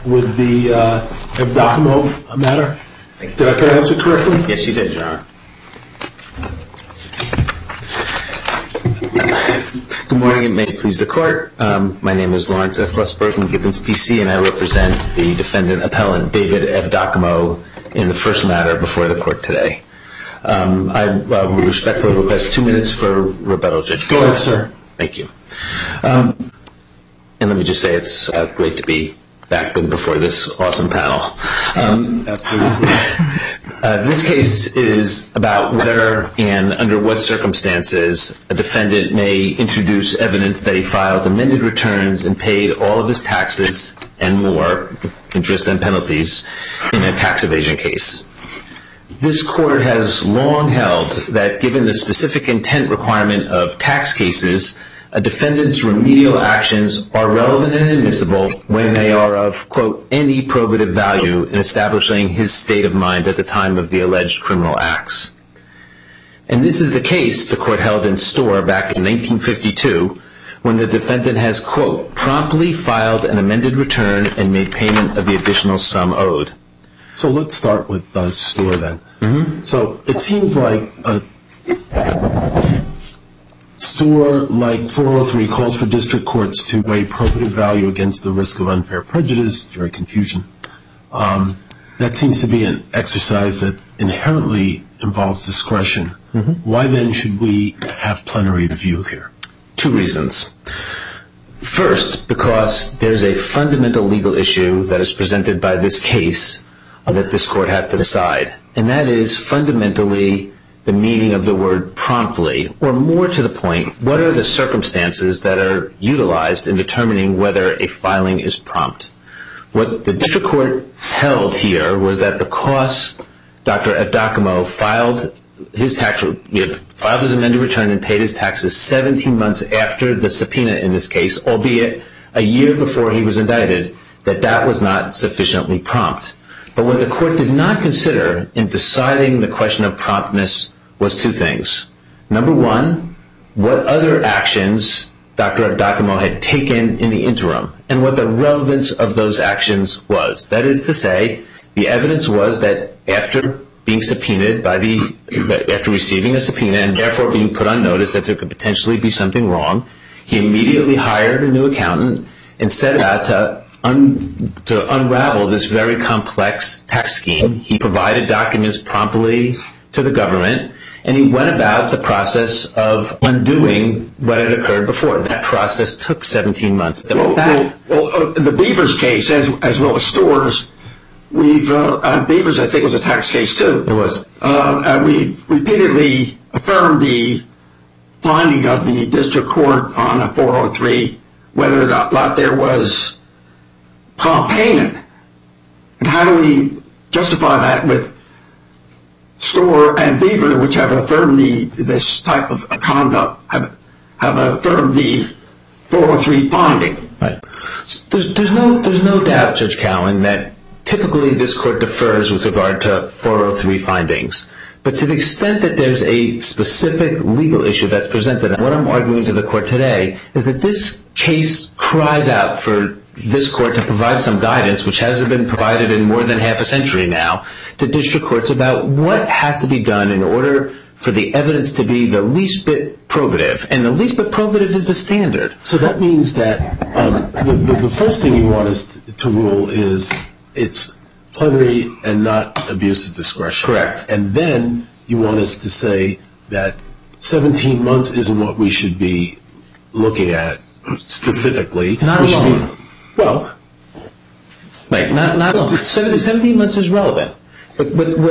with the Evdokimov matter. Did I pronounce it correctly? Yes, you did, Your Honor. Good morning, and may it please the Court. My name is Lawrence S. Lesberg from Gibbons PC, and I represent the defendant appellant David Evdokimov in the first matter before the Court today. I would respectfully request 2 minutes for rebuttal, Judge. Go ahead, sir. Thank you. And let me just say it's great to be back before this awesome panel. Absolutely. This case is about whether and under what circumstances a defendant may introduce evidence that he filed amended returns and paid all of his taxes and more, interest and penalties, in a tax evasion case. This Court has long held that given the specific intent requirement of tax cases, a defendant's remedial actions are relevant and admissible when they are of, quote, any probative value in establishing his state of mind at the time of the alleged criminal acts. And this is the case the Court held in Storr back in 1952 when the defendant has, quote, promptly filed an amended return and made payment of the additional sum owed. So let's start with Storr then. Mm-hmm. So it seems like Storr, like 403, calls for district courts to weigh probative value against the risk of unfair prejudice, jury confusion. That seems to be an exercise that inherently involves discretion. Mm-hmm. Why then should we have plenary review here? 2 reasons. First, because there's a fundamental legal issue that is presented by this case that this Court has to decide, and that is fundamentally the meaning of the word promptly, or more to the point, what are the circumstances that are utilized in determining whether a filing is prompt? What the district court held here was that because Dr. Evdokimov filed his amended return and paid his taxes 17 months after the subpoena in this case, albeit a year before he was indicted, that was not sufficiently prompt. But what the Court did not consider in deciding the question of promptness was 2 things. Number 1, what other actions Dr. Evdokimov had taken in the interim, and what the relevance of those actions was. That is to say, the evidence was that after being subpoenaed after receiving a subpoena and therefore being put on notice that there could potentially be something wrong, he immediately hired a new accountant and set out to unravel this very complex tax scheme. He provided documents promptly to the government, and he went about the process of undoing what had occurred before. That process took 17 months. In the Beavers case, as well as Storr's, Beavers, I think, was a tax case too. It was. We've repeatedly affirmed the finding of the district court on a 403, whether or not there was prompt payment. And how do we justify that with Storr and Beaver, which have affirmed this type of conduct, have affirmed the 403 finding? Right. There's no doubt, Judge Cowan, that typically this Court defers with regard to 403 findings. But to the extent that there's a specific legal issue that's presented, and what I'm arguing to the Court today is that this case cries out for this Court to provide some guidance, which hasn't been provided in more than half a century now, to district courts about what has to be done in order for the evidence to be the least bit probative. And the least bit probative is the standard. So that means that the first thing you want us to rule is it's plenary and not abuse of discretion. Correct. And then you want us to say that 17 months isn't what we should be looking at specifically. Not alone. Well, right, not alone. 17 months is relevant. But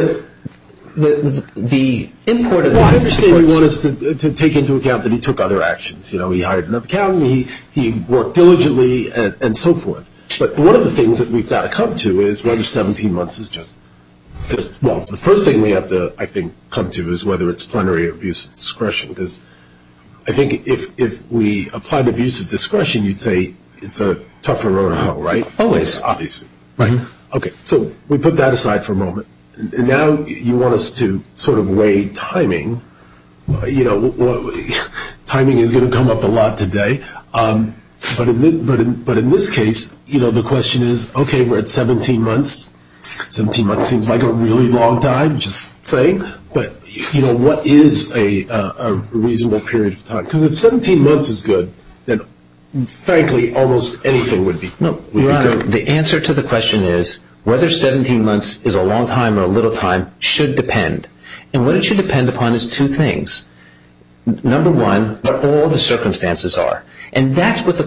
the import of the... Well, I understand you want us to take into account that he took other actions. You know, he hired another accountant, he worked diligently, and so forth. But one of the things that we've got to come to is whether 17 months is just... Well, the first thing we have to, I think, come to is whether it's plenary or abuse of discretion. Because I think if we applied abuse of discretion, you'd say it's a tougher road to hoe, right? Always. Obviously. Right. Mm-hmm. Okay, so we put that aside for a moment. And now you want us to sort of weigh timing. You know, timing is going to come up a lot today. But in this case, the question is, okay, we're at 17 months. 17 months seems like a really long time, just saying. But what is a reasonable period of time? Because if 17 months is good, then frankly, almost anything would be. No, Your Honor, the answer to the question is whether 17 months is a long time or a little time should depend. And what it should depend upon is two things. Number one, what all the circumstances are. And that's what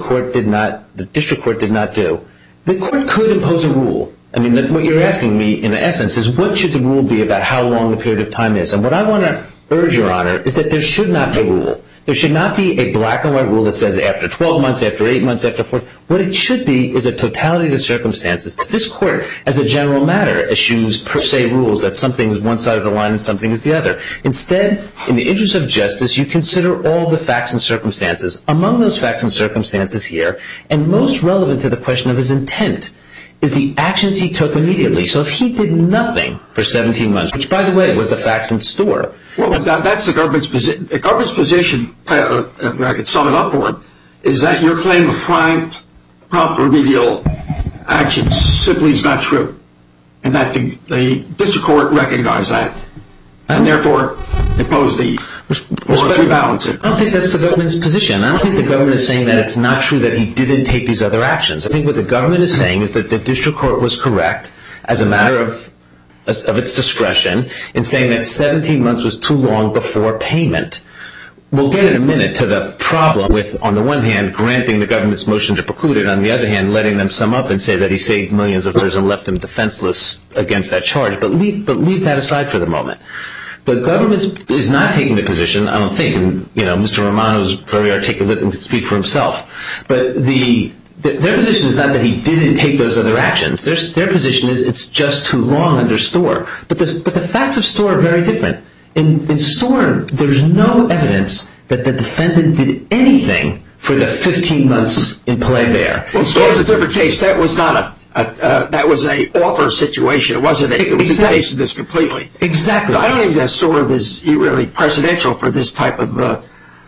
the district court did not do. The court could impose a rule. I mean, what you're asking me, in essence, is what should the rule be about how long the period of time is? And what I want to urge, Your Honor, is that there should not be a rule. There should not be a black and white rule that says after 12 months, after 8 months, after 4. What it should be is a totality of the circumstances. This court, as a general matter, eschews per se rules that something is one side of the line and something is the other. Instead, in the interest of justice, you consider all the facts and circumstances. Among those facts and circumstances here, and most relevant to the question of his intent, is the actions he took immediately. So if he did nothing for 17 months, which, by the way, was the facts in store. Well, that's the government's position. The government's position, if I could sum it up for him, is that your claim of prompt remedial action simply is not true, and that the district court recognized that, and therefore imposed the rebalancing. I don't think that's the government's position. I don't think the government is saying that it's not true that he didn't take these other actions. I think what the government is saying is that the district court was correct as a matter of its discretion in saying that 17 months was too long before payment. We'll get in a minute to the problem with, on the one hand, granting the government's motion to preclude it, on the other hand, letting them sum up and say that he saved millions of dollars and left him defenseless against that charge. But leave that aside for the moment. The government is not taking the position, I don't think, and Mr. Romano is very articulate and can speak for himself, but their position is not that he didn't take those other actions. Their position is it's just too long under Storr. But the facts of Storr are very different. In Storr, there's no evidence that the defendant did anything for the 15 months in play there. Well, Storr is a different case. That was not that was an offer situation. It wasn't. It was a case of this completely. Exactly. I don't even think Storr is really precedential for this type of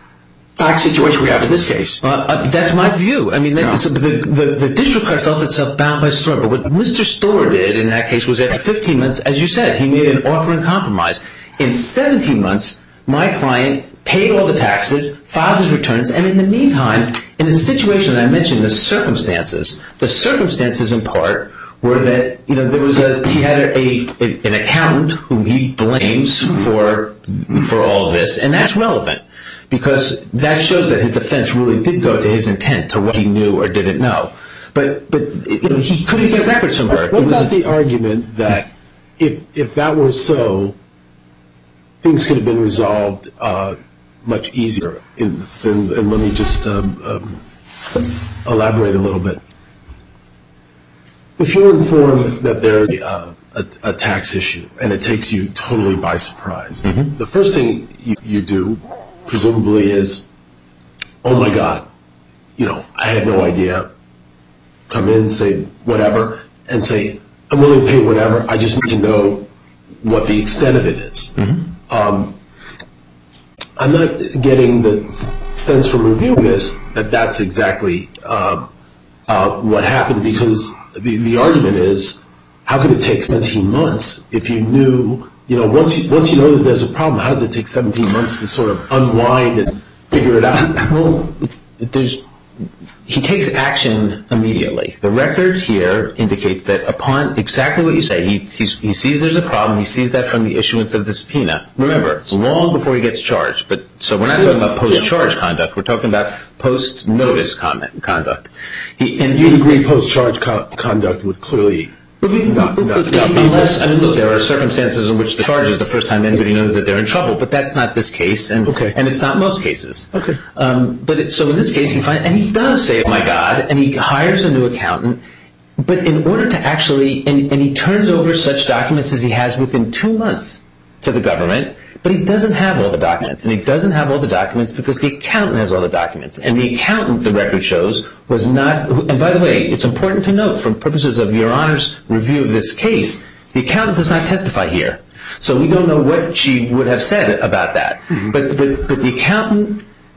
fact situation we have in this case. That's my view. I mean, the district court felt itself bound by Storr. But what Mr. Storr did in that case was after 15 months, as you said, he made an offer in compromise. In 17 months, my client paid all the taxes, filed his returns, and in the meantime, in the situation that I mentioned, the circumstances in part were that he had an accountant whom he blames for all of this, and that's relevant because that shows that his defense really did go to his intent, to what he knew or didn't know. But he couldn't get records from her. What about the argument that if that were so, things could have been resolved much easier? And let me just elaborate a little bit. If you're informed that there's a tax issue and it takes you totally by surprise, the first thing you do, presumably, is, oh my God, I had no idea. Come in, say whatever, and say, I'm willing to pay whatever. I just need to know what the extent of it is. I'm not getting the sense from reviewing this that that's exactly what happened, because the argument is, how could it take 17 months if you knew, once you know that there's a problem, how does it take 17 months to sort of unwind and figure it out? Well, he takes action immediately. The record here indicates that upon exactly what you say, he sees there's a problem, he sees that from the issuance of the subpoena. Remember, it's long before he gets charged. So we're not talking about post-charge conduct, we're talking about post-notice conduct. You'd agree post-charge conduct would clearly not be unless, look, there are circumstances in which the charge is the first time anybody knows that they're in trouble, but that's not this case, and it's not most cases. Okay. So in this case, he does say, oh my God, and he hires a new accountant, but in order to actually, and he turns over such documents as he has within 2 months to the government, but he doesn't have all the documents, and he doesn't have all the documents because the accountant has all the documents, and the accountant, the record shows, was not, and by the way, it's important to note, for purposes of Your Honor's review of this case, the accountant does not testify here. So we don't know what she would have said about that. But the accountant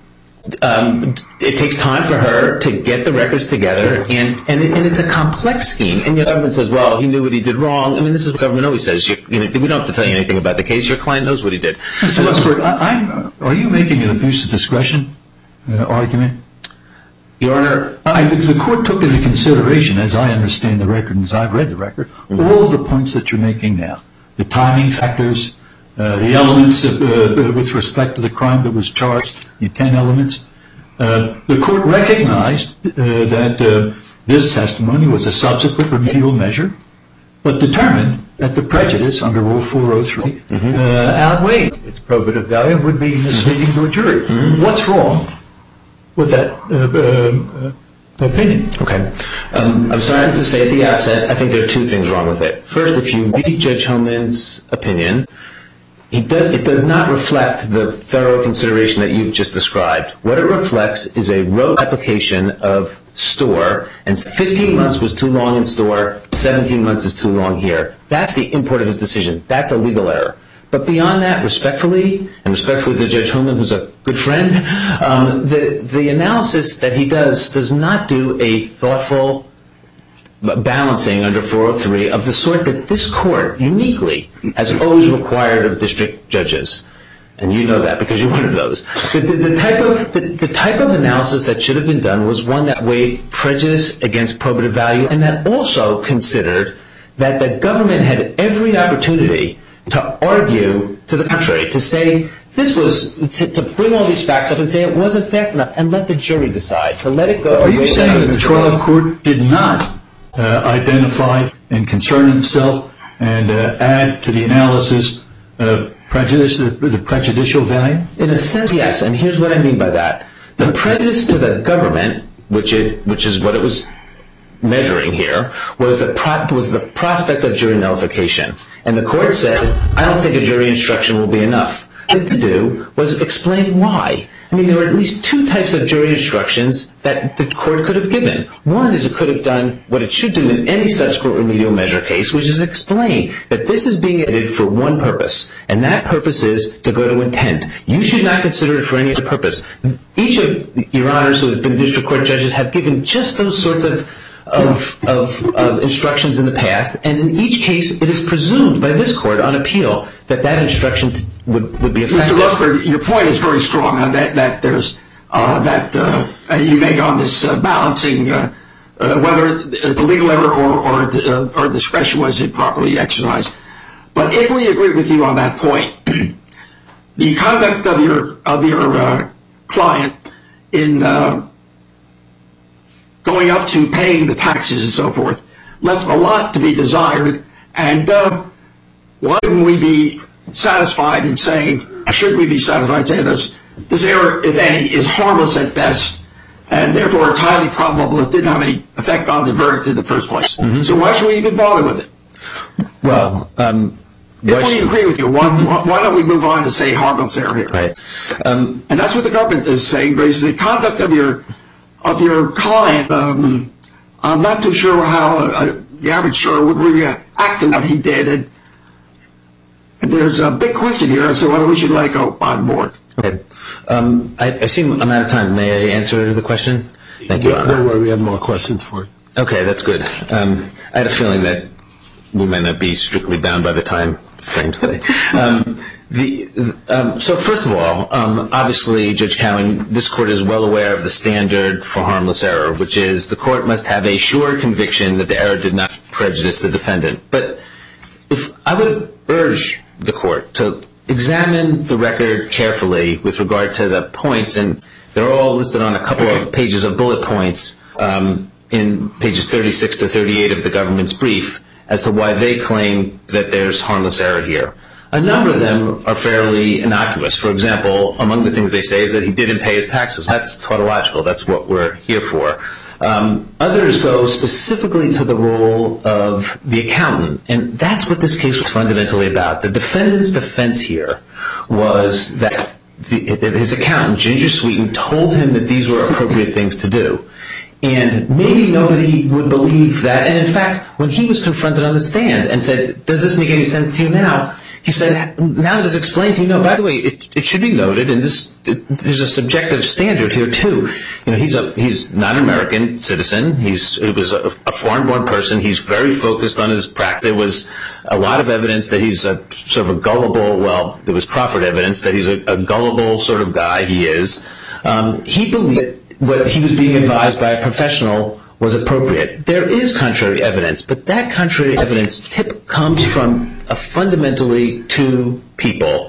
It takes time for her to get the records together, and it's a complex scheme. And the government says, well, he knew what he did wrong. I mean, this is what government always says. We don't have to tell you anything about the case. Your client knows what he did. Mr. Westbrook, are you making an abuse of discretion argument? Your Honor, the court took into consideration, as I understand the record and as I've read the record, all of the points that you're making now. The timing factors, the elements with respect to the crime that was charged, the 10 elements. The court recognized that this testimony was a subsequent remedial measure, but determined that the prejudice under Rule 403 outweighed its probative value and would be misleading to a jury. What's wrong with that opinion? Okay. I'm starting to say at the outset, I think there are two things wrong with it. First, if you read Judge Hillman's opinion, it does not reflect the thorough consideration that you've just described. What it reflects is a rote application of store, and 15 months was too long in store, 17 months is too long here. That's the import of his decision. That's a legal error. But beyond that, respectfully to Judge Hillman, who's a good friend, the analysis that he does not do a thoughtful balancing under 403 of the sort that this court uniquely has always required of district judges. And you know that because you're one of those. The type of analysis that should have been done was one that weighed prejudice against probative value, and that also considered that the government had every opportunity to argue to the contrary, to say this was, to bring all these facts up and say it wasn't fast enough and let the jury decide, to let it go. Are you saying that the trial court did not identify and concern himself and add to the analysis prejudice, the prejudicial value? In a sense, yes, and here's what I mean by that. The prejudice to the government, which is what it was measuring here, was the prospect of jury nullification. And the court said, I don't think a jury instruction will be enough. What to do was explain why. I mean, there were at least two types of jury instructions that the court could have given. One is it could have done what it should do in any subsequent remedial measure case, which is explain that this is being edited for one purpose, and that purpose is to go to intent. You should not consider it for any other purpose. Each of your honors who have been district court judges have given just those sorts of instructions in the past, and in each case it is presumed by this court on appeal that instruction would be effective. Mr. Rosberg, your point is very strong that there's you make on this balancing whether the legal error or discretion was improperly exercised. But if we agree with you on that point, the conduct of your client in going up to paying the taxes and so forth left a lot to be desired. And why wouldn't we be satisfied in saying, should we be satisfied in saying this error, if any, is harmless at best, and therefore it's highly probable it didn't have any effect on the verdict in the first place. Mm-hmm. So why should we even bother with it? Well, if we agree with you, why don't we move on to say harmless error here? Right. And that's what the government is saying. Basically, the conduct of your client, I'm not too sure how the average juror would react to what he did. And there's a big question here as to whether we should let it go on board. Okay. I see I'm out of time. May I answer the question? Thank you, Your Honor. Don't worry, we have more questions for you. Okay, that's good. I had a feeling that we might not be strictly bound by the time frames today. So first of all, obviously, Judge Cowan, this court is well aware of the standard for harmless error, which is the court must have a sure conviction that the error did not prejudice the defendant. But if I would urge the court to examine the record carefully with regard to the points, and they're all listed on a couple of pages of bullet points in pages 36 to 38 of the government's brief as to why they claim that there's harmless error here. A number of them are fairly innocuous. For example, among the things they say is that he didn't pay his taxes. That's tautological. That's what we're here for. Others go specifically to the role of the accountant, and that's what this case was fundamentally about. The defendant's defense here was that his accountant, Ginger Sweeten, told him that these were appropriate things to do. And maybe nobody would believe that. And in fact, when he was confronted on the stand and said, does this make any sense to you now, he said, now it is explained to you, no, by the way, it should be noted, and there's a subjective standard here too. He's not an American citizen. He was a foreign-born person. He's very focused on his practice. There was a lot of evidence that he's a sort of a gullible, well, there was proffered evidence that he's a gullible sort of guy. He is. He believed what he was being advised by a professional was appropriate. There is contrary evidence, but that contrary evidence comes from fundamentally two people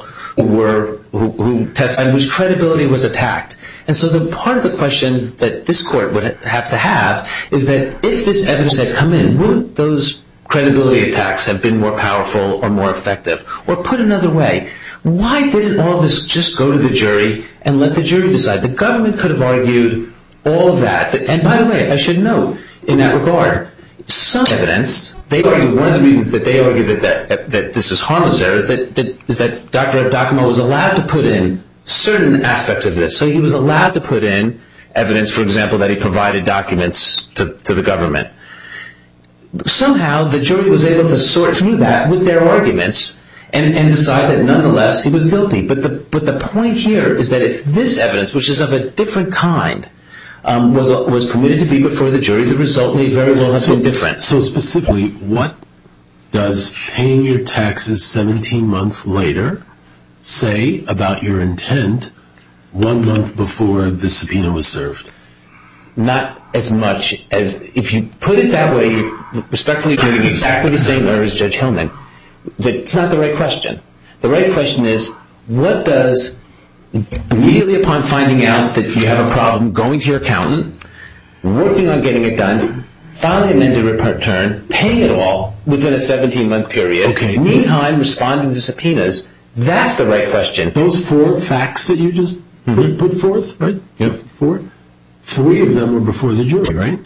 who testified, whose credibility was attacked. And so the part of the question that this court would have to have is that if this evidence had come in, would those credibility attacks have been more powerful or more effective? Or put another way, why didn't all this just go to the jury and let the jury decide? The government could have argued all of that. And by the way, I should note in that regard, some evidence, they argue, one of the reasons that they argue that this is harmless error is that Dr. Abdakamo was allowed to put in certain aspects of this. So he was allowed to put in evidence, for example, that he provided documents to the government. Somehow the jury was able to sort through that with their arguments and decide that nonetheless he was guilty. But the point here is that if this evidence, which is of a different kind, was permitted to be before the jury, the result may very well have been different. So specifically, what does paying your taxes 17 months later say about your intent 1 month before the subpoena was served? Not as much as, if you put it that way, respectfully doing exactly the same error as Judge Hillman. It's not the right question. The right question is, what does, immediately upon finding out that you have a problem, going to your accountant, working on getting it done, filing an amended return, paying it all within a 17-month period, meantime responding to subpoenas, that's the right question. Those 4 facts that you just put forth, right? Yep. 4? 3 of them were before the jury, right?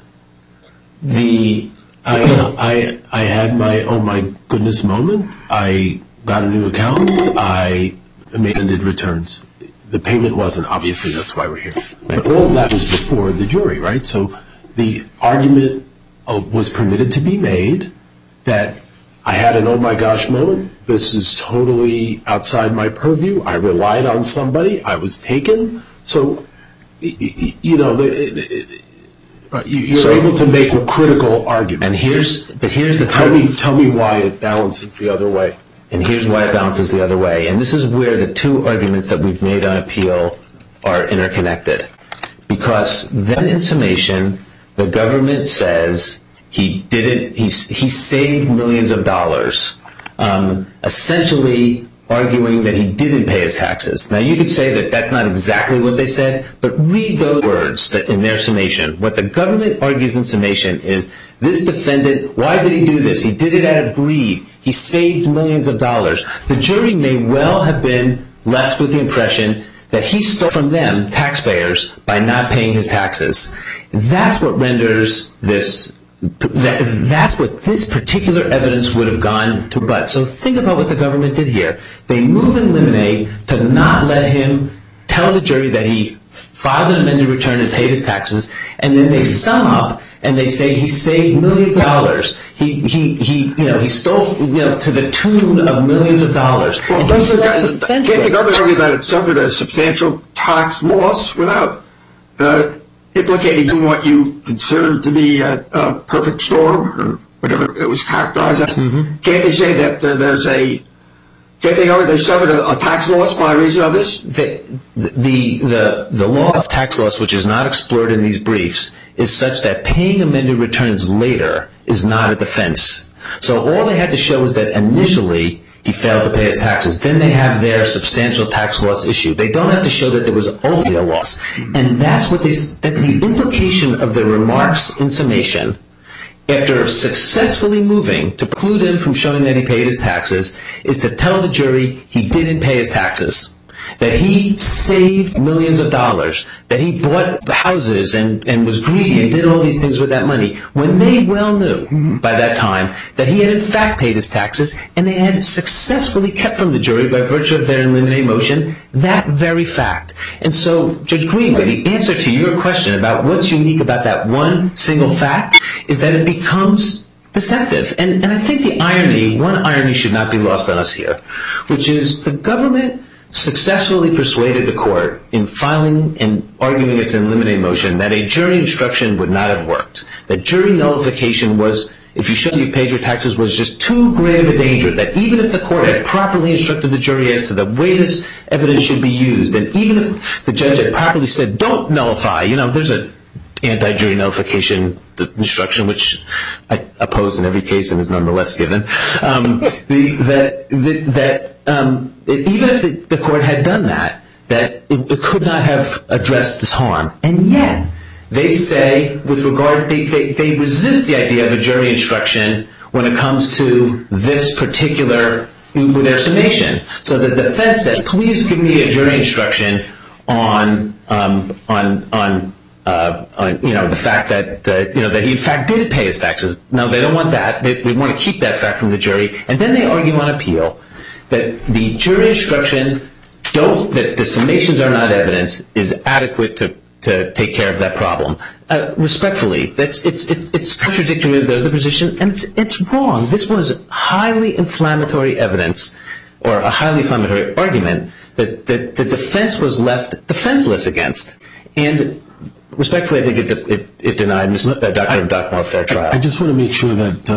I had my oh my goodness moment. I got a new account. I amended returns. The payment wasn't, obviously, that's why we're here. But all of that was before the jury, right? So the argument was permitted to be made that I had an oh my gosh moment. This is totally outside my purview. I relied on somebody. I was taken. So, you're able to make a critical argument. And here's the tell me why it balances the other way. And here's why it balances the other way. And this is where the 2 arguments that we've made on appeal are interconnected. Because then in summation, the government says he saved millions of dollars, essentially arguing that he didn't pay his taxes. Now you could say that that's not exactly what they said, but read those words in their summation. What the government argues in summation is this defendant, why did he do this? He did it out of greed. He saved millions of dollars. The jury may well have been left with the impression that he stole from them, taxpayers, by not paying his taxes. That's what renders this, that's what this particular evidence would have gone to rebut. So think about what the government did here. They move in limine to not let him tell the jury that he filed an amended return and paid his taxes, and then they sum up and they say he saved millions of dollars. He stole to the tune of millions of dollars. Well, can't the government argue that it suffered a substantial tax loss without implicating what you consider to be a perfect storm or whatever it was characterized as? Can't they say that can't they argue they suffered a tax loss by reason of this? The law of tax loss, which is not explored in these briefs, is such that paying amended returns later is not a defense. So all they had to show is that initially he failed to pay his taxes. Then they have their substantial tax loss issue. They don't have to show that there was only a loss. And that's what the implication of the remarks in summation, after successfully moving to preclude him from showing that he paid his taxes, is to tell the jury he didn't pay his taxes, that he saved millions of dollars, that he bought houses and was greedy and did all these things with that money, when they well knew by that time that he had in fact paid his taxes, and they had successfully kept from the jury, by virtue of their eliminate motion, that very fact. And so, Judge Greenway, the answer to your question about what's unique about that one single fact is that it becomes deceptive. And I think one irony should not be lost on us here, which is the government successfully persuaded the court in filing and arguing its in limine motion that a jury instruction would not have worked. That jury nullification was, if you showed you paid your taxes, was just too grave a danger, that even if the court had properly instructed the jury as to the way this evidence should be used, and even if the judge had properly said, don't nullify, there's an anti-jury nullification instruction, which I oppose in every case and is nonetheless given, even if the court had done that it could not have addressed this harm. And yet, they say, they resist the idea of a jury instruction when it comes to this particular, with their summation. So the defense says, please give me a jury instruction on the fact that that he in fact did pay his taxes. No, they don't want that. They want to keep that fact from the jury. And then they argue on appeal that the jury instruction, that the summations are not evidence, is adequate to take care of that problem. Respectfully, it's contradictory of the position, and it's wrong. This was highly inflammatory evidence, or a highly inflammatory argument that the defense was left defenseless against. And respectfully, I think it denied Dr. Dockmore a fair trial. I just want to make sure that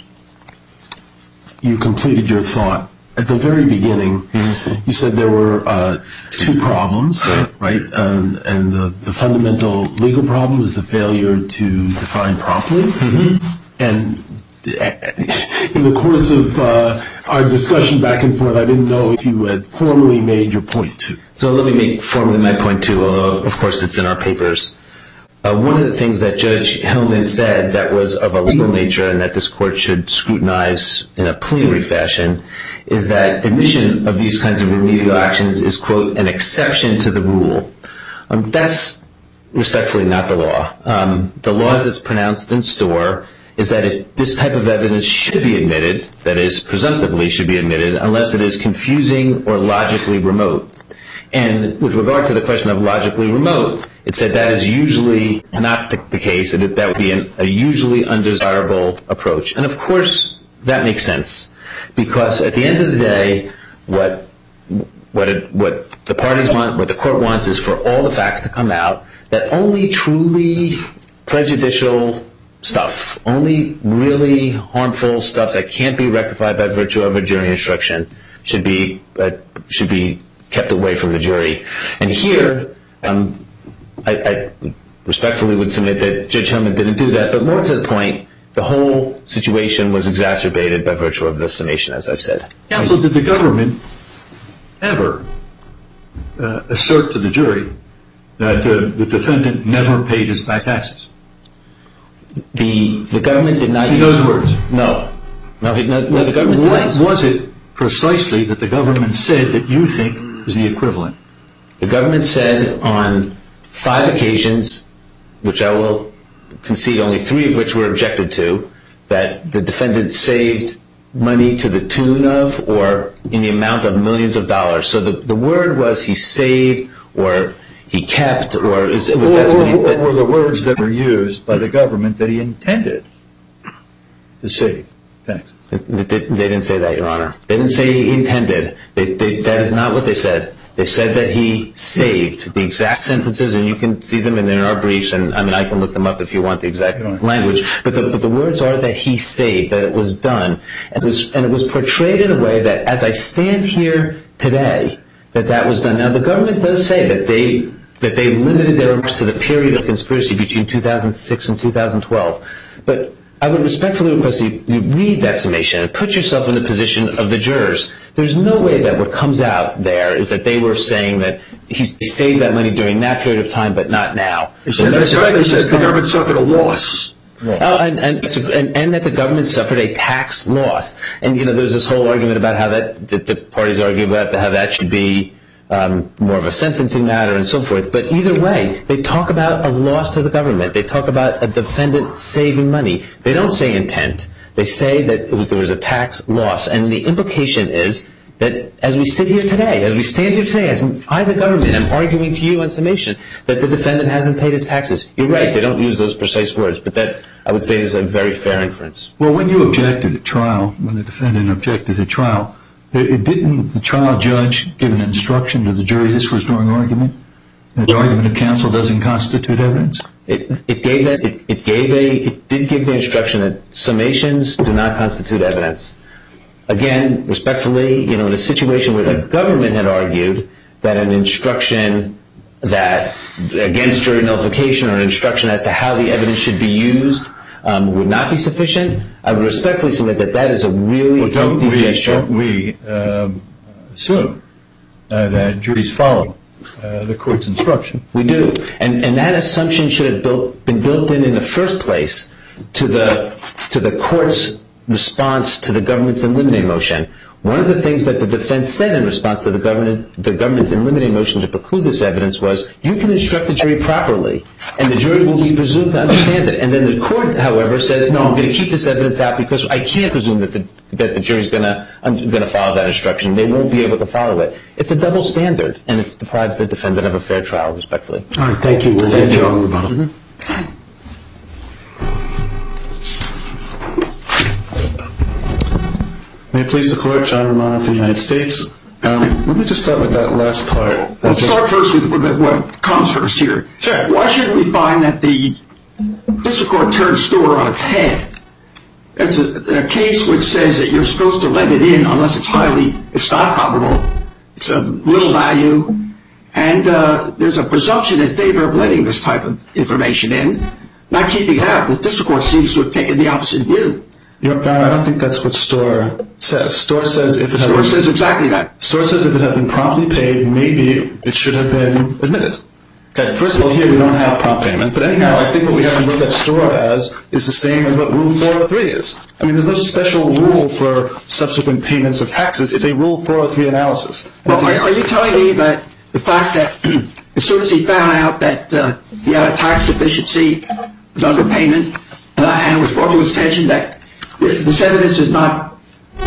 you completed your thought. At the very beginning, you said there were two problems, right? And the fundamental legal problem is the failure to define properly. And in the course of our discussion back and forth, I didn't know if you had formally made your point two. So let me make formally my point two, although of course it's in our papers. One of the things that Judge Hillman said that was of a legal nature and that this court should scrutinize in a plenary fashion is that admission of these kinds of remedial actions is, quote, an exception to the rule. That's respectfully not the law. The law that's pronounced in Storr is that if this type of evidence should be admitted, that is, presumptively should be admitted, unless it is confusing or logically remote. And with regard to the question of logically remote, it said that is usually not the case, and that would be a usually undesirable approach. And of course, that makes sense, because at the end of the day, what the parties want, what the court wants, is for all the facts to come out, that only truly prejudicial stuff, only really harmful stuff that can't be rectified by virtue of a jury instruction should be kept away from the jury. And here, I respectfully would submit that Judge Hillman didn't do that, but more to the point, the whole situation was exacerbated by virtue of the summation, as I've said. Counsel, did the government ever assert to the jury that the defendant never paid his back taxes? The government did not use those words. No, the government did not. What was it precisely that the government said that you think is the equivalent? The government said on 5 occasions, which I will concede only 3 of which were objected to, that the defendant saved money to the tune of or in the amount of millions of dollars. So the word was he saved or he kept or... Or were the words that were used by the government that he intended to save? Thanks. They didn't say that, Your Honor. They didn't say he intended. That is not what they said. They said that he saved. The exact sentences, and you can see them in our briefs, and I can look them up if you want the exact language, but the words are that he saved, that it was done. And it was portrayed in a way that, as I stand here today, that was done. Now, the government does say that they limited their remarks to the period of conspiracy between 2006 and 2012. But I would respectfully request you read that summation and put yourself in the position of the jurors. There's no way that what comes out there is that they were saying that he saved that money during that period of time, but not now. They said the government suffered a loss. And that the government suffered a tax loss. And, there's this whole argument about how that the parties argue about how that should be more of a sentencing matter and so forth. But either way, they talk about a loss to the government. They talk about a defendant saving money. They don't say intent. They say that there was a tax loss. And the implication is that as we sit here today, as we stand here today, as I, the government, am arguing to you on summation that the defendant hasn't paid his taxes. You're right, they don't use those precise words, but that, I would say, is a very fair inference. Well, when you objected at trial, when the defendant objected at trial, didn't the trial judge give an instruction to the jury, this was during argument, that the argument of counsel doesn't constitute evidence? It did give the instruction that summations do not constitute evidence. Again, respectfully, in a situation where the government had argued that an instruction that against jury nullification or an instruction as to how the evidence should be used would not be sufficient, I would respectfully submit that that is a really empty gesture. Don't we assume that juries follow the court's instruction? We do. And that assumption should have been built in the first place to the court's response to the government's in limine motion. One of the things that the defense said in response to the government's in limine motion to preclude this evidence was, you can instruct the jury properly, and the jury will be presumed to understand it. And then the court, however, says, no, I'm going to keep this evidence out because I can't presume that the jury's going to follow that instruction. They won't be able to follow it. It's a double standard, and it's deprived the defendant of a fair trial, respectfully. All right, thank you. We'll get you on rebuttal. May it please the court, John Romano for the United States. Let me just start with that last part. Let's start first with what comes first here. Sure. Why shouldn't we find that the district court turned Storer on its head? It's a case which says that you're supposed to let it in unless it's not probable, it's of little value, and there's a presumption in favor of letting this type of information in, not keeping it out. The district court seems to have taken the opposite view. Your Honor, I don't think that's what Storer says. Storer says says exactly that. Storer says if it had been promptly paid, maybe it should have been admitted. Okay, first of all, here we don't have prompt payment, but anyhow, I think what we have to look at Storer as is the same as what Rule 403 is. I mean, there's no special rule for subsequent payments of taxes. It's a Rule 403 analysis. Well, are you telling me that the fact that as soon as he found out that he had a tax deficiency, was underpayment, and it was brought to his attention that this evidence is not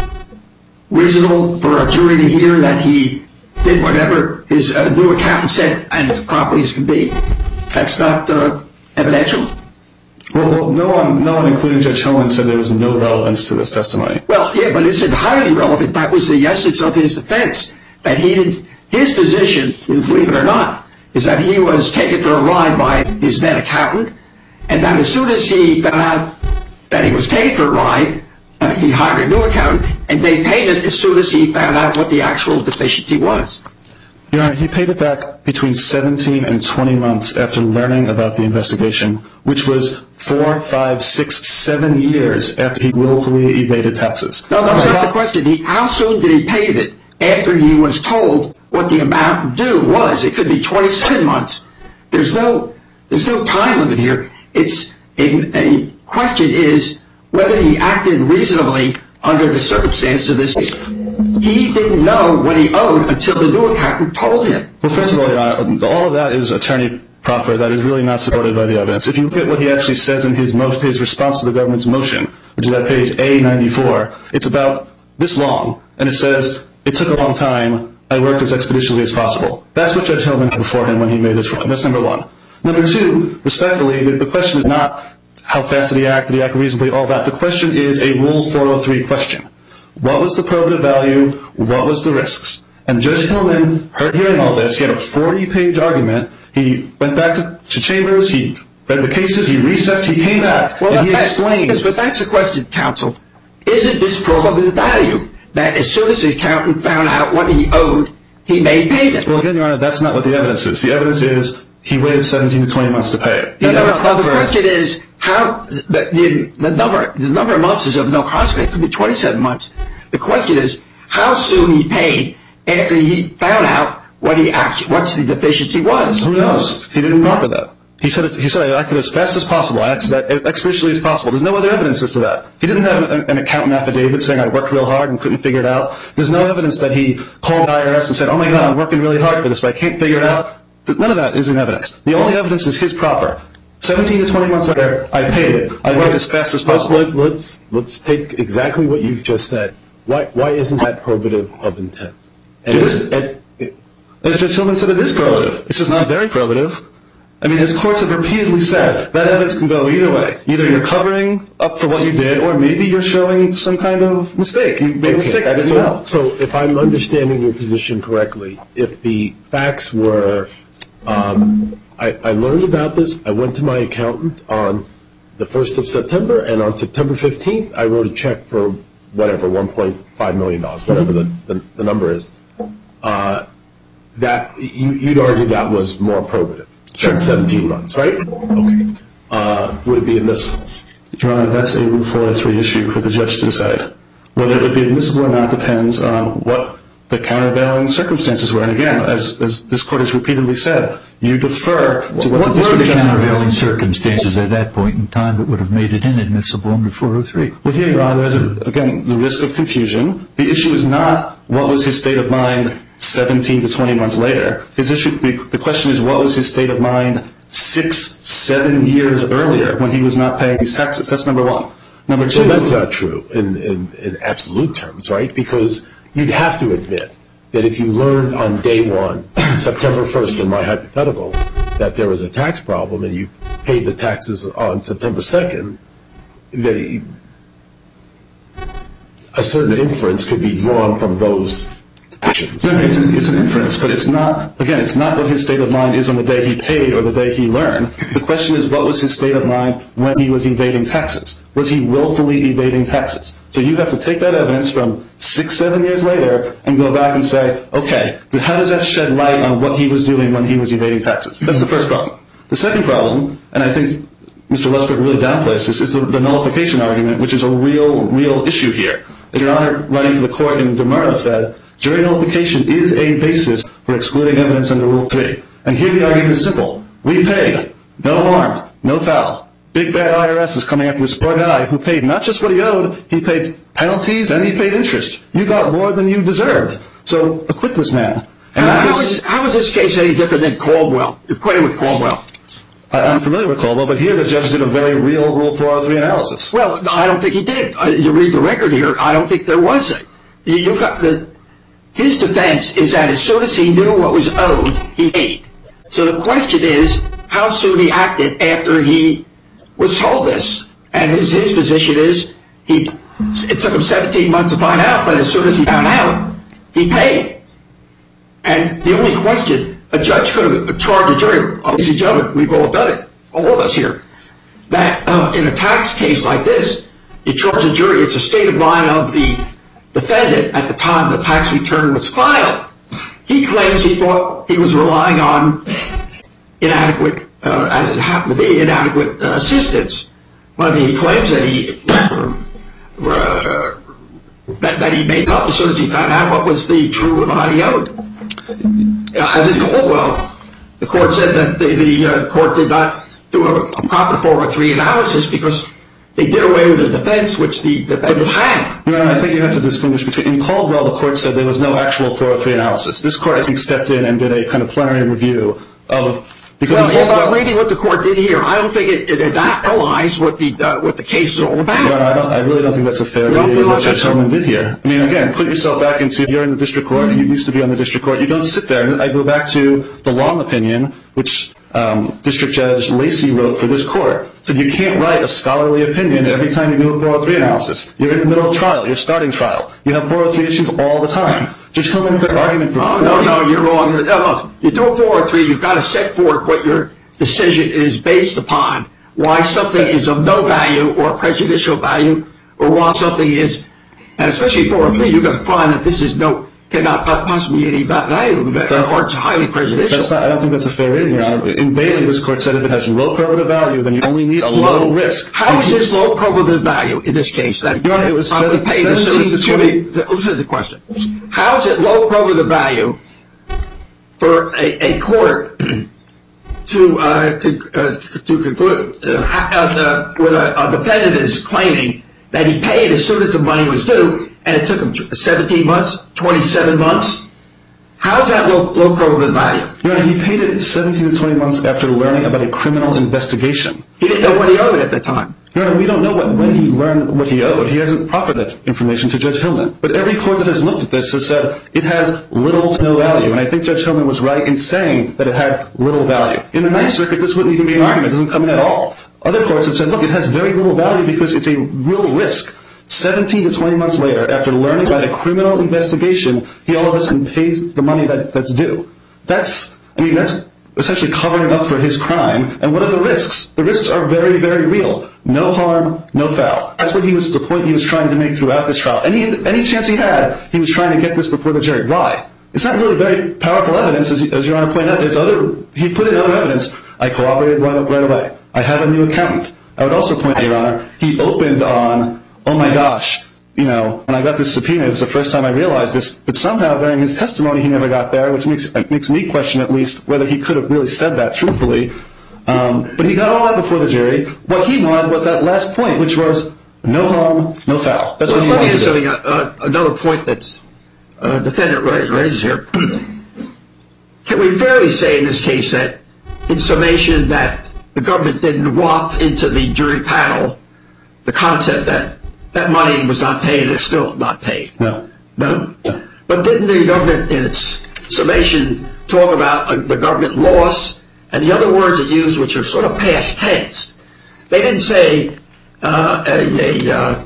reasonable for a jury to hear that he did whatever his new accountant said and properly as can be, that's not evidential? Well, no one, including Judge Hillman, said there was no relevance to this testimony. Well, yeah, but it's highly relevant. That was the essence of his defense, that his position, believe it or not, is that he was taken for a ride by his then accountant, and that as soon as he found out that he was taken for a ride, he hired a new accountant and made payment as soon as he found out what the actual deficiency was. Your Honor, he paid it back between 17 and 20 months after learning about the investigation, which was 4, 5, 6, 7 years after he willfully evaded taxes. No, that's not the question. How soon did he pay it after he was told what the amount due was? It could be 27 months. There's no time limit here. It's a question is whether he acted reasonably under the circumstances of this case. He didn't know what he owed until the new accountant told him. Well, first of all, Your Honor, all of that is attorney proffer. That is really not supported by the evidence. If you look at what he actually says in his response to the government's motion, which is at page A94, it's about this long, and it says, it took a long time. I worked as expeditiously as possible. That's what Judge Hillman had before him when he made this ruling. That's number one. Number two, respectfully, the question is not how fast did he act reasonably, all that. The question is a Rule 403 question. What was the probative value? What was the risks? And Judge Hillman, hearing all this, he had a 40-page argument. He went back to chambers. He read the cases. He recessed. He came back, and he explained. But that's the question, counsel. Isn't this probative value that as soon as the accountant found out what he owed, he made payment? Well, again, Your Honor, that's not what the evidence is. The evidence is he waited 17 to 20 months to pay it. No. The question is how the number of months is of no consequence. It could be 27 months. The question is how soon he paid after he found out what the deficiency was. Who knows? He didn't proffer that. He said I acted as fast as possible. I acted as expeditiously as possible. There's no other evidence as to that. He didn't have an accountant affidavit saying I worked real hard and couldn't figure it out. There's no evidence that he called IRS and said, oh, my God, I'm working really hard for this, but I can't figure it out. None of that is in evidence. The only evidence is his proffer. 17 to 20 months later, I paid it. I worked as fast as possible. Let's take exactly what you've just said. Why isn't that probative of intent? As Judge Hillman said, it is probative. It's just not very probative. I mean, as courts have repeatedly said, that evidence can go either way. Either you're covering up for what you did, or maybe you're showing some kind of mistake. You made a mistake, I didn't know. So if I'm understanding your position correctly, if the facts were, I learned about this, I went to my accountant on the 1st of September, and on September 15th, I wrote a check for whatever, $1.5 million, whatever the number is, that you'd argue that was more probative than 17 months, right? Okay. Would it be admissible? Your Honor, that's a Rule 403 issue for the judge to decide. Whether it would be admissible or not depends on what the countervailing circumstances were. And again, as this Court has repeatedly said, you defer to what the district judge... What were the countervailing circumstances at that point in time that would have made it inadmissible under 403? Well, here, Your Honor, there's, again, the risk of confusion. The issue is not what was his state of mind 17 to 20 months later. The question is, what was his state of mind 6-7 years earlier when he was not paying his taxes? That's number one. Number two... Well, that's not true in absolute terms, right? Because you'd have to admit that if you learned on day one, September 1st in my hypothetical, that there was a tax problem and you paid the taxes on September 2nd, a certain inference could be drawn from those actions. It's an inference, but it's not, again, it's not what his state of mind is on the day he paid or the day he learned. The question is, what was his state of mind when he was evading taxes? Was he willfully evading taxes? So you have to take that evidence from 6-7 years later and go back and say, okay, how does that shed light on what he was doing when he was evading taxes? That's the first problem. The second problem, and I think Mr. Lusberg really downplays this, is the nullification argument, which is a real issue here. As Your Honor, running for the court in Demura said, jury nullification is a basis for excluding evidence under Rule 3. And here the argument is simple. We paid. No harm. No foul. Big bad IRS is coming after this poor guy who paid not just what he owed, he paid penalties and he paid interest. You got more than you deserved. So acquit this man. How is this case any different than Caldwell? You're acquainted with Caldwell. I'm familiar with Caldwell, but here the judge did a very real Rule 403 analysis. Well, I don't think he did. You read the record here, I don't think there was a... His defense is that as soon as he knew what was owed, he paid. So the question is, how soon he acted after he was told this? And his position is, it took him 17 months to find out, but as soon as he found out, he paid. And the only question, a judge could have charged a jury, ladies and gentlemen, we've all done it, all of us here, that in a tax case like this, you charge a jury, it's a state of mind of the defendant at the time the tax return was filed. He claims he thought he was relying on inadequate, as it happened to be, inadequate assistance. But he claims that he made up as soon as he found out what was the true amount he owed. As in Caldwell, the court said that the court did not do a proper 403 analysis because they did away with the defense which the defendant had. Your Honor, I think you have to distinguish between... In Caldwell, the court said there was no actual 403 analysis. This court, I think, stepped in and did a kind of plenary review of... Well, reading what the court did here, I don't think it analyzed what the case is all about. Your Honor, I really don't think that's a fair reading of what Judge Hillman did here. I mean, again, put yourself back into... You're in the district court, you used to be on the district court. You don't sit there. I go back to the Long opinion, which District Judge Lacey wrote for this court. So you can't write a scholarly opinion every time you do a 403 analysis. You're in the middle of trial. You're starting trial. You have 403 issues all the time. Judge Hillman put an argument for... No, you're wrong. Look, you do a 403, you've got to set forth what your decision is based upon, why something is of no value or prejudicial value, or why something is, and especially 403, you've got to find that this is cannot possibly be any value, or it's highly prejudicial. I don't think that's a fair reading, Your Honor. In Bailey, this court said if it has low probative value, then you only need a low risk. How is this low probative value in this case? Your Honor, it was 17 to 20... Listen to the question. How is it low probative value for a court to conclude when a defendant is claiming that he paid as soon as the money was due, and it took him 17 months, 27 months? How is that low probative value? Your Honor, he paid it 17 to 20 months after learning about a criminal investigation. He didn't know what he owed at the time. Your Honor, we don't know when he learned what he owed. He hasn't proffered that information to Judge Hillman. But every court that has looked at this has said it has little to no value. And I think Judge Hillman was right in saying that it had little value. In the Ninth Circuit, this wouldn't even be an argument. It doesn't come in at all. Other courts have said, look, it has very little value because it's a real risk. 17 to 20 months later, after learning about a criminal investigation, he all of a sudden pays the money that's due. That's essentially covering up for his crime. And what are the risks? The risks are very, very real. No harm, no foul. That's what the point he was trying to make throughout this trial. Any chance he had, he was trying to get this before the jury. Why? It's not really very powerful evidence, as Your Honor pointed out. He put in other evidence. I cooperated right away. I have a new accountant. I would also point out, Your Honor, he opened on, oh my gosh, when I got this subpoena, it was the first time I realized this, but somehow during his testimony he never got there, which makes me question at least whether he could have really said that truthfully. But he got all that before the jury. What he wanted was that last point, which was no harm, no foul. That's what he wanted to do. Another point that's defendant raises here. Can we fairly say in this case that, in summation, that the government didn't waft into the jury panel the concept that that money was not paid and is still not paid? No. No? But didn't the government, in its summation, talk about the government loss and the other words it used, which are sort of past tense? They didn't say a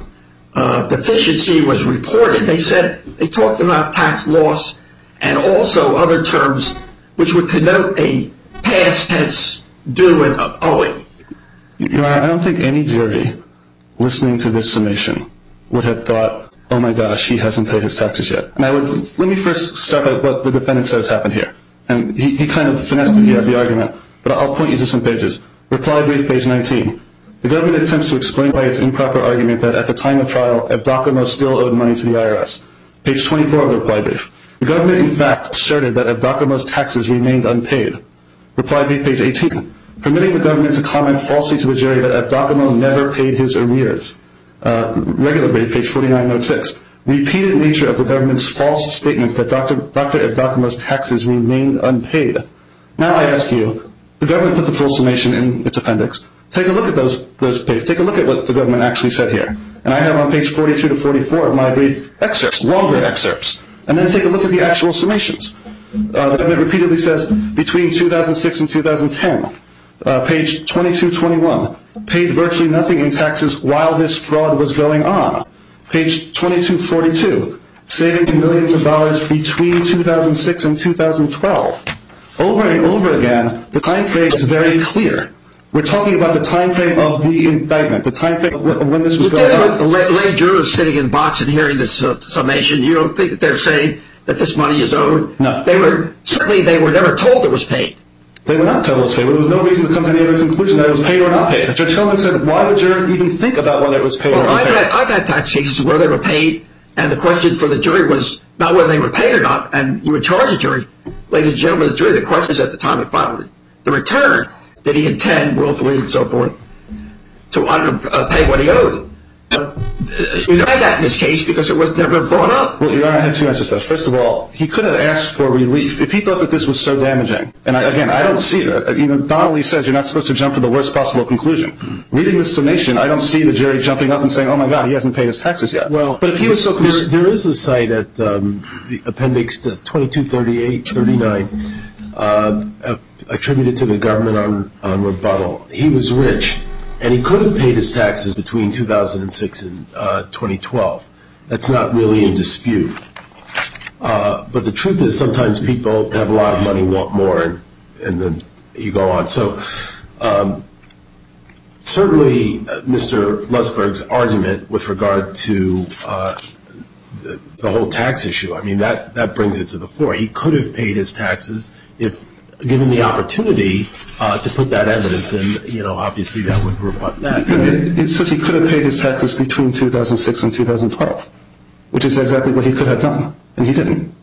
deficiency was reported. They talked about tax loss and also other terms which would connote a past tense due and owing. Your Honor, I don't think any jury listening to this summation would have thought, oh my gosh, he hasn't paid his taxes yet. And let me first start by what the defendant says happened here. And he kind of finessed it here at the argument, but I'll point you to some pages. Reply brief, page 19. The government attempts to explain by its improper argument that at the time of trial, Evdokimo still owed money to the IRS. Page 24 of the reply brief. The government, in fact, asserted that Evdokimo's taxes remained unpaid. Reply brief, page 18. Permitting the government to comment falsely to the jury that Evdokimo never paid his arrears. Regular brief, page 49, note 6. Repeated nature of the government's false statements that Dr. Evdokimo's taxes remained unpaid. Now I ask you, the government put the full summation in its appendix. Take a look at those pages. Take a look at what the government actually said here. And I have on page 42 to 44 of my brief excerpts, longer excerpts. And then take a look at the actual summations. The government repeatedly says between 2006 and 2010, page 2221, paid virtually nothing in taxes while this fraud was going on. Page 2242, saving millions of dollars between 2006 and 2012. Over and over again, the time frame is very clear. We're talking about the time frame of the indictment, the time frame of when this was going on. The lay jurors sitting in the box and hearing this summation, you don't think that they're saying that this money is owed? No. They were never told it was paid. They were not told it was paid. There was no reason to come to any other conclusion that it was paid or not paid. Judge Hillman said, why would jurors even think about whether it was paid or not paid? I've had tax cases where they were paid, and the question for the jury was not whether they were paid or not, and you would charge the jury. Ladies and gentlemen of the jury, the question is at the time he filed the return, did he intend willfully and so forth to pay what he owed? You know that in this case because it was never brought up. Well, Your Honor, I have two answers to that. First of all, he could have asked for relief. If he thought that this was so damaging, and again, I don't see that. Donnelly says you're not supposed to jump to the worst possible conclusion. Reading this summation, I don't see the jury jumping up and saying, oh my God, he hasn't paid his taxes yet. Well, but if he was so concerned. There is a site at the appendix 2238, 39, attributed to the government on rebuttal. He was rich. And he could have paid his taxes between 2006 and 2012. That's not really in dispute. But the truth is sometimes people have a lot of money, want more, and then you go on. So certainly Mr. Lusberg's argument with regard to the whole tax issue, I mean, that brings it to the fore. He could have paid his taxes if given the opportunity to put that evidence in, obviously that would rebut that. It says he could have paid his taxes between 2006 and 2012, which is exactly what he could have done, and he didn't.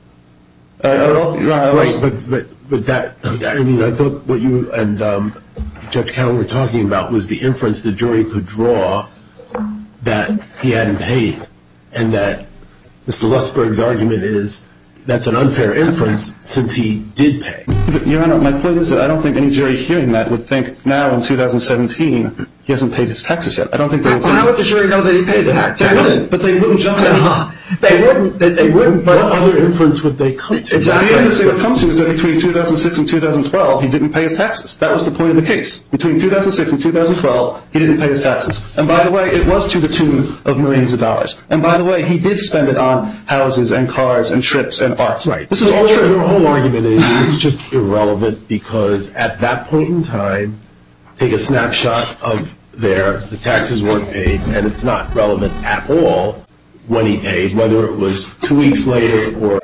Right, but that, I mean, I thought what you and Judge Cowan were talking about was the inference the jury could draw that he hadn't paid, and that Mr. Lusberg's argument is that's an unfair inference since he did pay. But, Your Honor, my point is that I don't think any jury hearing that would think now in 2017 he hasn't paid his taxes yet. I don't think they would say. How would the jury know that he paid the taxes? But they wouldn't jump to that. They wouldn't. What other inference would they come to? Exactly. The inference they would come to is that between 2006 and 2012, he didn't pay his taxes. That was the point of the case. Between 2006 and 2012, he didn't pay his taxes. And by the way, it was to the tune of millions of dollars. And by the way, he did spend it on houses and cars and trips and art. Right. This is all true. Your whole argument is it's just irrelevant because at that point in time, take a snapshot of the taxes weren't paid, and it's not relevant at all when he paid, whether it was 2 weeks later or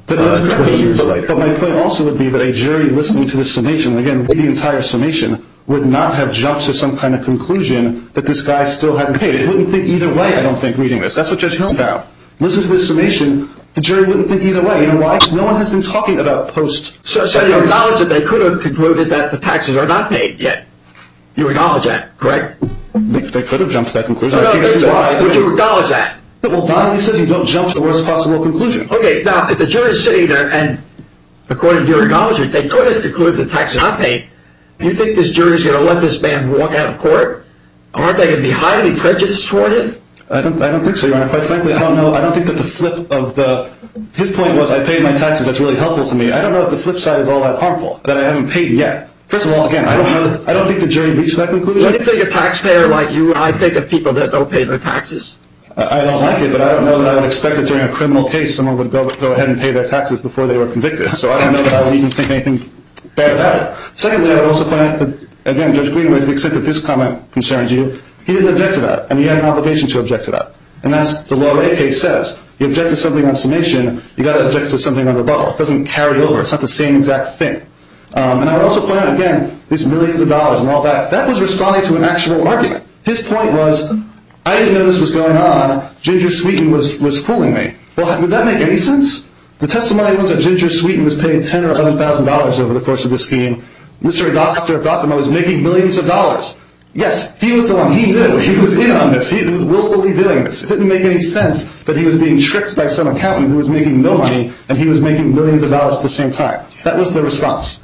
20 years later. But my point also would be that a jury listening to this summation, again, the entire summation, would not have jumped to some kind of conclusion that this guy still hadn't paid. It wouldn't think either way, I don't think, reading this. That's what Judge Hill found. Listen to this summation, the jury wouldn't think either way. You know why? Because no one has been talking about post. So you acknowledge that they could have concluded that the taxes are not paid yet. You acknowledge that, correct? They could have jumped to that conclusion. No, I can't see why. Would you acknowledge that? Well, Donnelly says you don't jump to the worst possible conclusion. Okay, now, if the jury's sitting there and, according to your acknowledgement, they could have concluded the taxes are not paid, do you think this jury's going to let this man walk out of court? Aren't they going to be highly prejudiced toward him? I don't think so, Your Honor. Quite frankly, I don't know. I don't think that the flip of his point was, I paid my taxes, that's really helpful to me. I don't know if the flip side is all that harmful, that I haven't paid yet. First of all, again, I don't think the jury reached that conclusion. When you think a taxpayer like you, I think of people that don't pay their taxes. I don't like it, but I don't know that I would expect that during a criminal case someone would go ahead and pay their taxes before they were convicted. So I don't know that I would even think anything bad about it. Secondly, I would also point out that, again, Judge Greenaway, to the extent that this comment concerns you, he didn't object to that, and he had an obligation to object to that. And that's the Law Ray case says. You object to something on summation, you got to object to something on rebuttal. It doesn't carry over. It's not the same exact thing. And I would also point out, again, these millions of dollars and all that, that was responding to an actual argument. His point was, I didn't know this was going on. Ginger Sweeten was fooling me. Well, did that make any sense? The testimony was that Ginger Sweeten was paid $10,000 or $11,000 over the course of this scheme. Mr. Dr. Vakama was making millions of dollars. Yes, he was the one. He knew. He was in on this. He was willfully doing this. It didn't make any sense that he was being tricked by some accountant who was making no money and he was making millions of dollars at the same time. That was the response.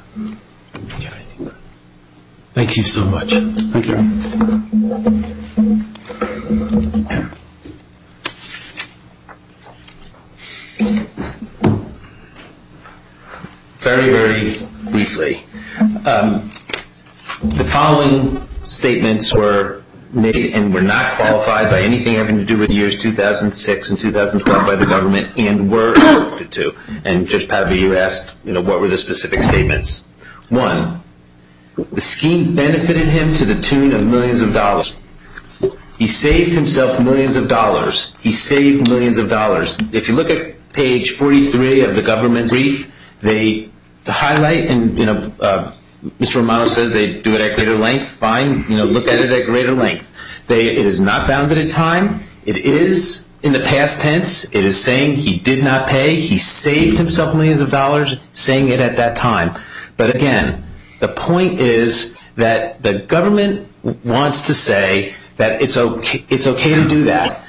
Thank you so much. Thank you. Very, very briefly. The following statements were made and were not qualified by anything having to do with years 2006 and 2012 by the government and were objected to. And Judge Pavey, you asked, what were the specific statements? One, the scheme benefited him to the tune of millions of dollars. He saved himself millions of dollars. He saved millions of dollars. If you look at page 43 of the government's brief, they highlight, and Mr. Romano says they do it at greater length. Fine, look at it at greater length. It is not bounded in time. It is in the past tense. It is saying he did not pay. He saved himself millions of dollars, saying it at that time. But again, the point is that the government wants to say that it's okay to do that.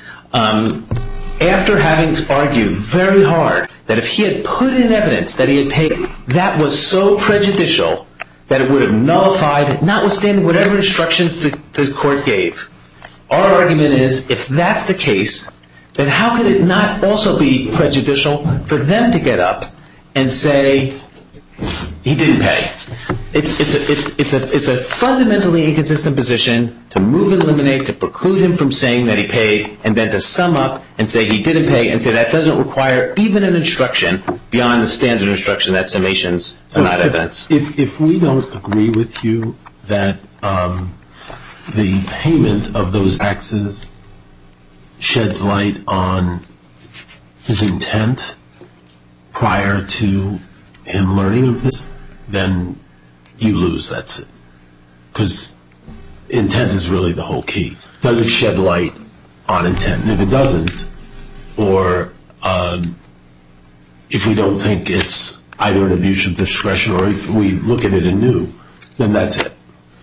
After having argued very hard that if he had put in evidence that he had paid, that was so prejudicial that it would have nullified, notwithstanding whatever instructions the court gave. Our argument is, if that's the case, then how could it not also be prejudicial for them to get up and say he didn't pay? It's a fundamentally inconsistent position to move and eliminate, to preclude him from saying that he paid, and then to sum up and say he didn't pay, and say that doesn't require even an instruction beyond the standard instruction that summations are not evidence. If we don't agree with you that the payment of those taxes sheds light on his intent prior to him learning of this, then you lose. That's it. Because intent is really the whole key. Does it shed light on intent? And if it doesn't, or if we don't think it's either an abuse of discretion or if we look at it anew, then that's it.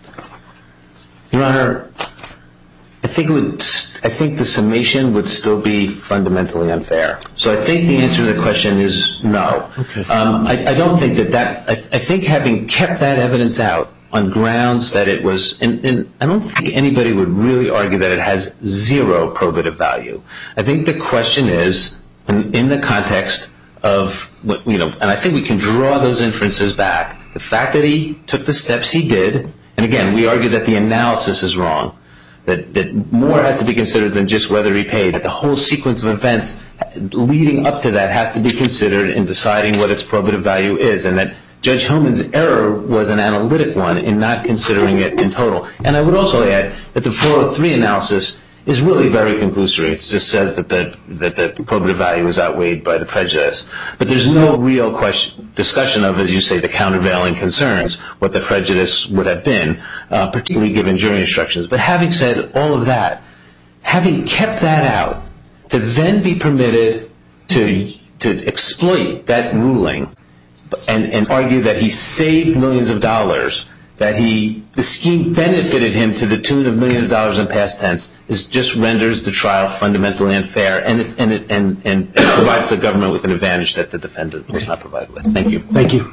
Your Honor, I think the summation would still be fundamentally unfair. So I think the answer to the question is no. Okay. I don't think that I think having kept that evidence out on grounds that it was, and I don't think anybody would really argue that it has zero probative value. I think the question is, in the context of, and I think we can draw those inferences back. The fact that he took the steps he did, and again, we argue that the analysis is wrong, that more has to be considered than just whether he paid, that the whole sequence of events leading up to that has to be considered in deciding what its probative value is, and that Judge Hillman's error was an analytic one in not considering it in total. And I would also add that the 403 analysis is really very conclusory. It just says that the probative value is outweighed by the prejudice. But there's no real discussion of, as you say, the countervailing concerns, what the prejudice would have been, particularly given jury instructions. But having said all of that, having kept that out, to then be permitted to exploit that ruling and argue that he saved millions of dollars, that the scheme benefited him to the tune of millions of dollars in past tense, just renders the trial fundamentally unfair, and it provides the government with an advantage that the defendant was not provided with. Thank you. Thank you.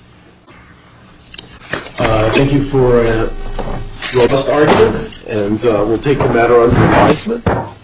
Thank you for a robust argument, and we'll take the matter under advisement.